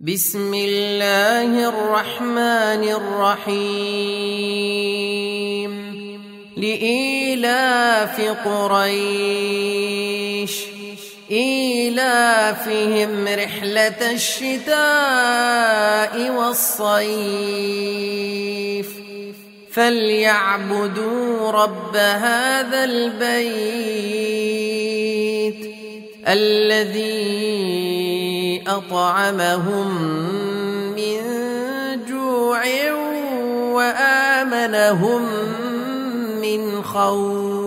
بسم الله الرحمن الرحيم لإيلاف قريش إيلافهم رحلة الشتاء والصيف فليعبدوا رب هذا البيت الذي أطعمهم من جوع وآمنهم من خوف.